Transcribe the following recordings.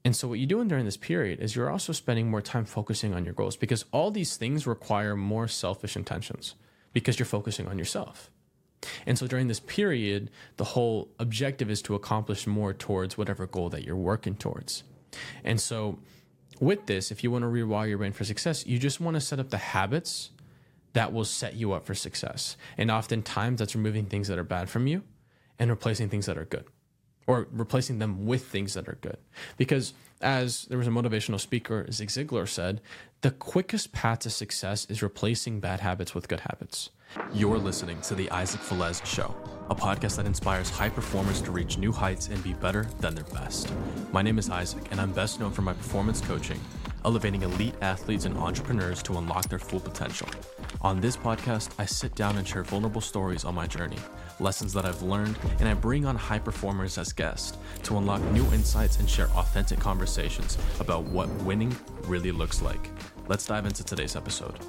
And so what you're doing during this period is you're also spending more time focusing on your goals, because all these things require more selfish intentions because you're focusing on yourself. And so during this period, the whole objective is to accomplish more towards whatever goal that you're working towards. And so with this, if you want to rewire your brain for success, you just want to set up the habits that will set you up for success. And oftentimes that's removing things that are bad from you and replacing things that are good, or replacing them with things that are good. Because as there was a motivational speaker, Zig Ziglar, said, the quickest path to success is replacing bad habits with good habits. You're listening to The Isaac Velez Show, a podcast that inspires high performers to reach new heights and be better than their best. My name is Isaac, and I'm best known for my performance coaching, elevating elite athletes and entrepreneurs to unlock their full potential. On this podcast, I sit down and share vulnerable stories on my journey, lessons that I've learned, and I bring on high performers as guests to unlock new insights and share authentic conversations about what winning really looks like. Let's dive into today's episode.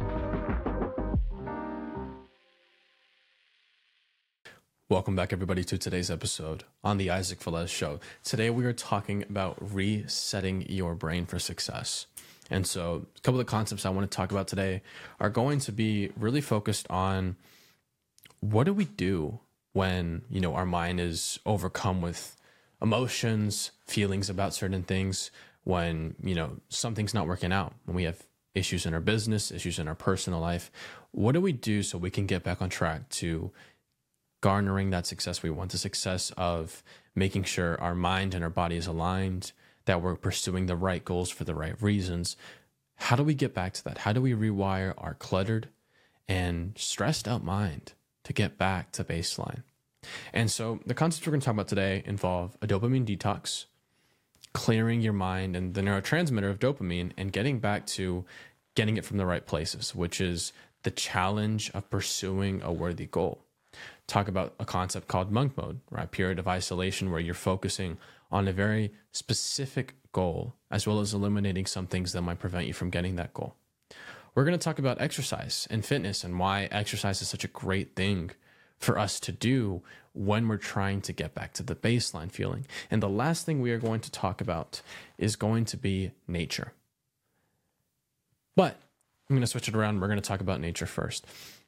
Welcome back, everybody, to today's episode on the Isaac Velez Show. Today, we are talking about resetting your brain for success. And so a couple of the concepts I want to talk about today are going to be really focused on what do we do when, our mind is overcome with emotions, feelings about certain things, when, something's not working out, when we have issues in our business, issues in our personal life. What do we do so we can get back on track to garnering that success we want, the success of making sure our mind and our body is aligned, that we're pursuing the right goals for the right reasons? How do we get back to that? How do we rewire our cluttered and stressed out mind to get back to baseline? And so the concepts we're going to talk about today involve a dopamine detox, clearing your mind and the neurotransmitter of dopamine, and getting back to getting it from the right places, which is the challenge of pursuing a worthy goal. Talk about a concept called monk mode, right? Period of isolation where you're focusing on a very specific goal, as well as eliminating some things that might prevent you from getting that goal. We're going to talk about exercise and fitness and why exercise is such a great thing for us to do when we're trying to get back to the baseline feeling. And the last thing we are going to talk about is going to be nature. But I'm going to switch it around. We're going to talk about nature first.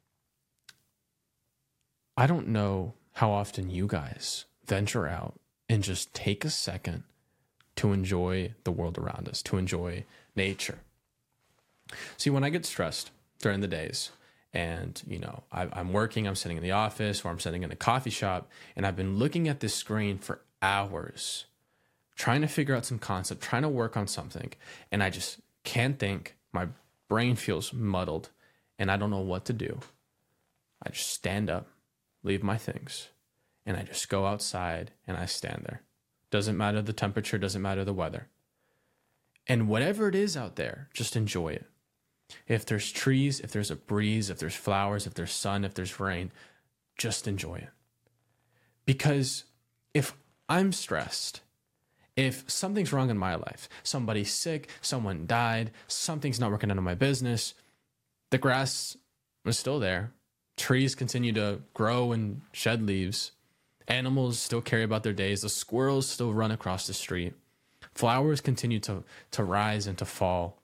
I don't know how often you guys venture out and just take a second to enjoy the world around us, to enjoy nature. See, when I get stressed during the days and, I'm working, I'm sitting in the office or I'm sitting in a coffee shop and I've been looking at this screen for hours, trying to figure out some concept, trying to work on something, and I just can't think, my brain feels muddled and I don't know what to do. I just stand up, leave my things, and I just go outside and I stand there. Doesn't matter the temperature, doesn't matter the weather. And whatever it is out there, just enjoy it. If there's trees, if there's a breeze, if there's flowers, if there's sun, if there's rain, just enjoy it. Because if I'm stressed, if something's wrong in my life, somebody's sick, someone died, something's not working out in my business, the grass is still there. Trees continue to grow and shed leaves. Animals still carry about their days. The squirrels still run across the street. Flowers continue to rise and to fall.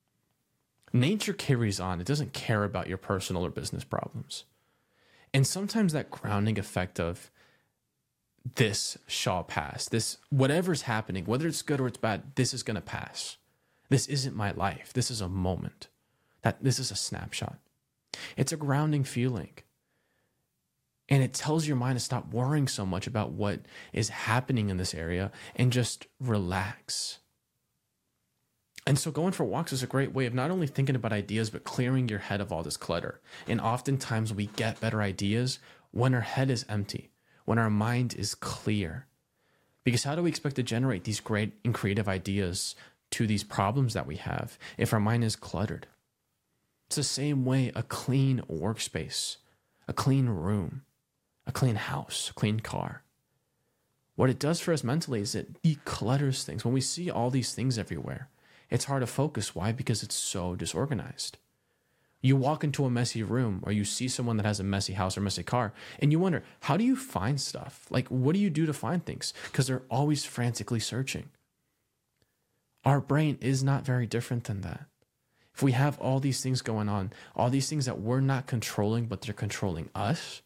Nature carries on. It doesn't care about your personal or business problems. And sometimes that grounding effect of this shall pass, this whatever's happening, whether it's good or it's bad, this is going to pass. This isn't my life. This is a moment. This is a snapshot. It's a grounding feeling. And it tells your mind to stop worrying so much about what is happening in this area and just relax. And so going for walks is a great way of not only thinking about ideas, but clearing your head of all this clutter. And oftentimes we get better ideas when our head is empty, when our mind is clear. Because how do we expect to generate these great and creative ideas to these problems that we have if our mind is cluttered? It's the same way a clean workspace, a clean room, a clean house, a clean car. What it does for us mentally is it declutters things. When we see all these things everywhere, it's hard to focus. Why? Because it's so disorganized. You walk into a messy room or you see someone that has a messy house or messy car and you wonder, how do you find stuff? Like, what do you do to find things? Because they're always frantically searching. Our brain is not very different than that. If we have all these things going on, all these things that we're not controlling, but they're controlling us,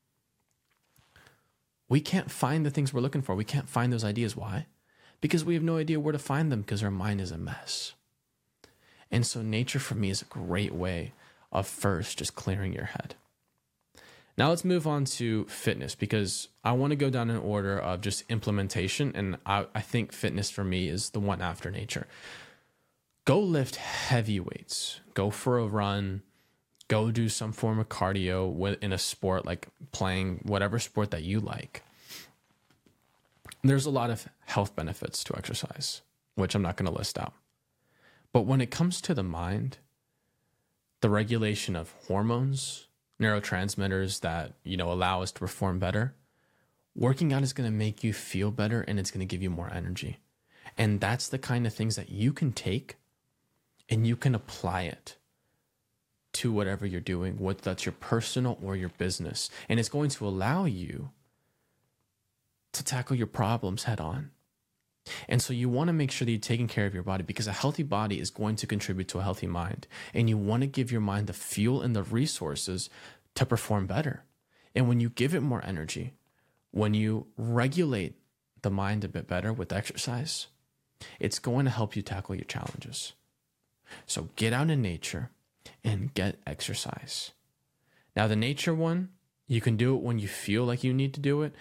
we can't find the things we're looking for. We can't find those ideas. Why? Because we have no idea where to find them because our mind is a mess. And so nature for me is a great way of first just clearing your head. Now let's move on to fitness, because I want to go down in order of just implementation. And I think fitness for me is the one after nature. Go lift heavy weights. Go for a run. Go do some form of cardio in a sport, like playing whatever sport that you like. There's a lot of health benefits to exercise, which I'm not going to list out. But when it comes to the mind, the regulation of hormones, neurotransmitters that, allow us to perform better, working out is going to make you feel better and it's going to give you more energy. And that's the kind of things that you can take and you can apply it to whatever you're doing, whether that's your personal or your business. And it's going to allow you to tackle your problems head on. And so you want to make sure that you're taking care of your body, because a healthy body is going to contribute to a healthy mind. And you want to give your mind the fuel and the resources to perform better. And when you give it more energy, when you regulate the mind a bit better with exercise, it's going to help you tackle your challenges. So get out in nature and get exercise. Now, the nature one, you can do it when you feel like you need to do it.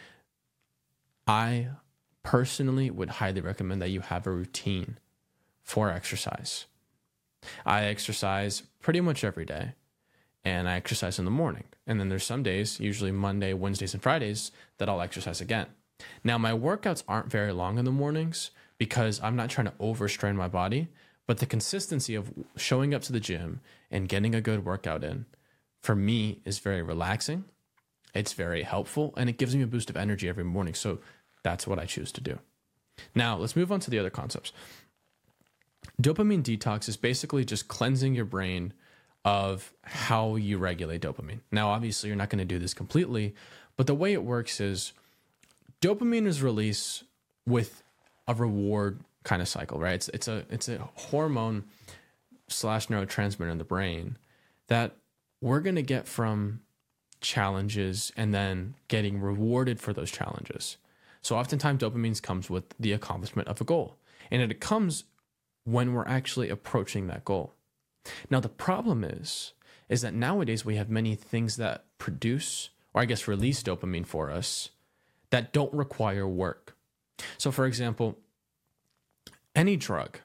I personally would highly recommend that you have a routine for exercise. I exercise pretty much every day, and I exercise in the morning. And then there's some days, usually Monday, Wednesdays, and Fridays, that I'll exercise again. Now, my workouts aren't very long in the mornings because I'm not trying to overstrain my body, but the consistency of showing up to the gym and getting a good workout in, for me, is very relaxing. It's very helpful, and it gives me a boost of energy every morning. So that's what I choose to do. Now, let's move on to the other concepts. Dopamine detox is basically just cleansing your brain of how you regulate dopamine. Now, obviously, you're not going to do this completely, but the way it works is dopamine is released with a reward kind of cycle, right? It's a hormone / neurotransmitter in the brain that we're going to get from challenges and then getting rewarded for those challenges. So oftentimes dopamine comes with the accomplishment of a goal, and it comes when we're actually approaching that goal. Now, the problem is that nowadays we have many things that produce, or I guess release dopamine for us that don't require work. So for example, any drug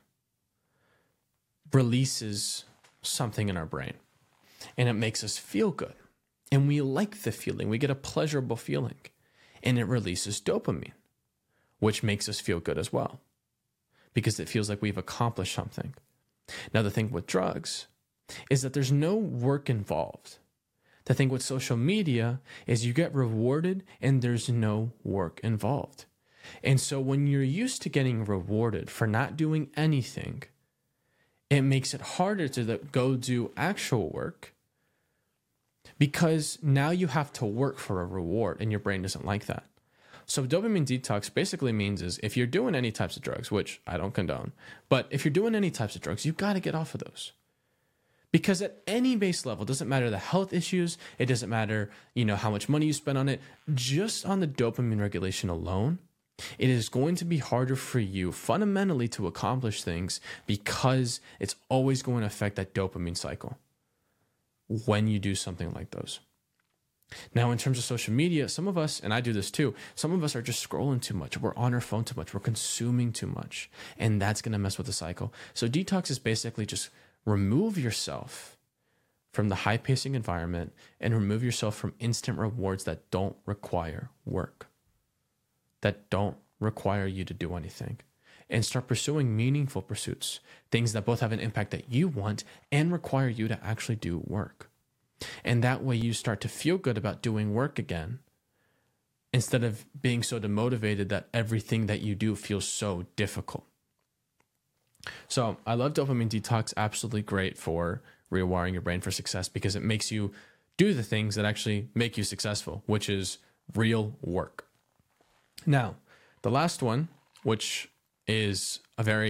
releases something in our brain and it makes us feel good. And we like the feeling. We get a pleasurable feeling. And it releases dopamine, which makes us feel good as well, because it feels like we've accomplished something. Now, the thing with drugs is that there's no work involved. The thing with social media is you get rewarded and there's no work involved. And so when you're used to getting rewarded for not doing anything, it makes it harder to go do actual work, because now you have to work for a reward and your brain doesn't like that. So dopamine detox basically means is if you're doing any types of drugs, which I don't condone, but if you're doing any types of drugs, you've got to get off of those. Because at any base level, it doesn't matter the health issues, it doesn't matter, how much money you spend on it, just on the dopamine regulation alone, it is going to be harder for you fundamentally to accomplish things, because it's always going to affect that dopamine cycle when you do something like those. Now, in terms of social media, some of us, and I do this too, some of us are just scrolling too much. We're on our phone too much. We're consuming too much. And that's going to mess with the cycle. So detox is basically just remove yourself from the high-pacing environment and remove yourself from instant rewards that don't require work, that don't require you to do anything, and start pursuing meaningful pursuits, things that both have an impact that you want and require you to actually do work. And that way you start to feel good about doing work again, instead of being so demotivated that everything that you do feels so difficult. So I love dopamine detox. Absolutely great for rewiring your brain for success, because it makes you do the things that actually make you successful, which is real work. Now, the last one, which is a very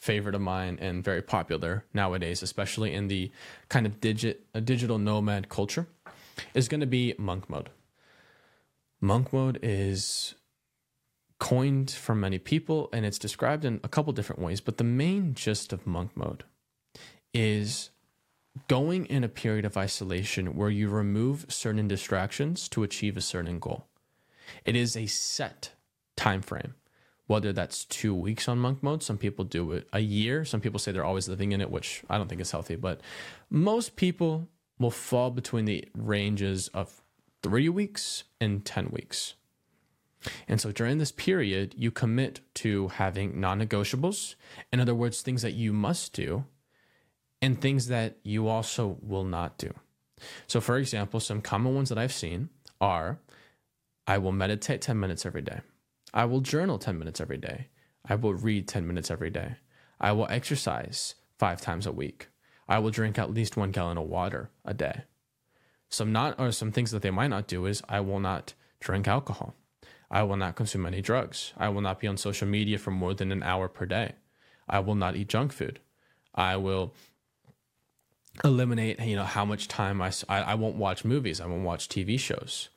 favorite of mine and very popular nowadays, especially in the kind of digital nomad culture, is going to be monk mode. Monk mode is coined from many people, and it's described in a couple different ways, but the main gist of monk mode is going in a period of isolation where you remove certain distractions to achieve a certain goal. It is a set time frame, whether that's 2 weeks on monk mode. Some people do it a year. Some people say they're always living in it, which I don't think is healthy, but most people will fall between the ranges of 3 weeks and 10 weeks. And so during this period, you commit to having non-negotiables. In other words, things that you must do and things that you also will not do. So for example, some common ones that I've seen are, I will meditate 10 minutes every day. I will journal 10 minutes every day. I will read 10 minutes every day. I will exercise 5 times a week. I will drink at least 1 gallon of water a day. Some things that they might not do is, I will not drink alcohol. I will not consume any drugs. I will not be on social media for more than an hour per day. I will not eat junk food. I will eliminate, how much time I won't watch movies. I won't watch TV shows.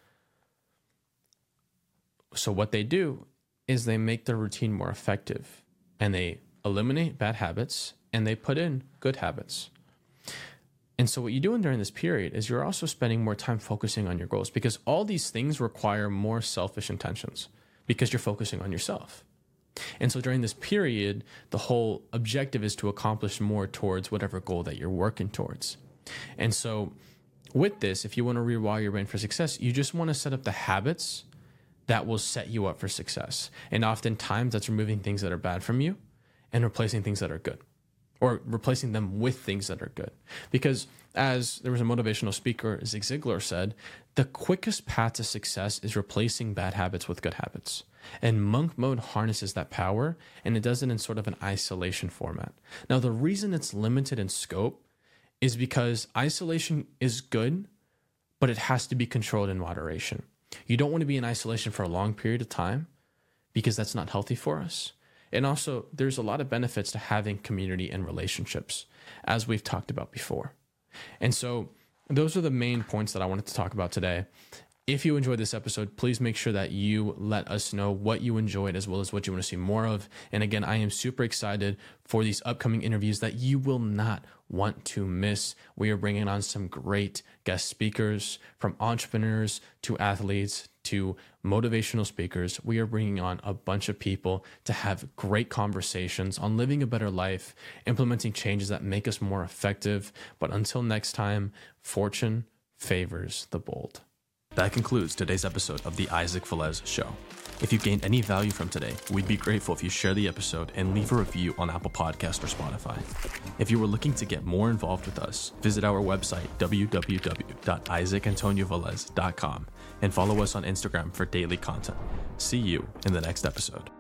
So what they do is they make their routine more effective, and they eliminate bad habits and they put in good habits. And so what you're doing during this period is you're also spending more time focusing on your goals, because all these things require more selfish intentions because you're focusing on yourself. And so during this period, the whole objective is to accomplish more towards whatever goal that you're working towards. And so with this, if you want to rewire your brain for success, you just want to set up the habits that will set you up for success. And oftentimes that's removing things that are bad from you and replacing things that are good, or replacing them with things that are good. Because as there was a motivational speaker, Zig Ziglar, said, the quickest path to success is replacing bad habits with good habits. And monk mode harnesses that power, and it does it in sort of an isolation format. Now, the reason it's limited in scope is because isolation is good, but it has to be controlled in moderation. You don't want to be in isolation for a long period of time because that's not healthy for us. And also, there's a lot of benefits to having community and relationships, as we've talked about before. And so those are the main points that I wanted to talk about today. If you enjoyed this episode, please make sure that you let us know what you enjoyed as well as what you want to see more of. And again, I am super excited for these upcoming interviews that you will not want to miss. We are bringing on some great guest speakers, from entrepreneurs to athletes to motivational speakers. We are bringing on a bunch of people to have great conversations on living a better life, implementing changes that make us more effective. But until next time, fortune favors the bold. That concludes today's episode of the Isaac Velez Show. If you gained any value from today, we'd be grateful if you share the episode and leave a review on Apple Podcasts or Spotify. If you were looking to get more involved with us, visit our website, www.isaacantoniovelez.com, and follow us on Instagram for daily content. See you in the next episode.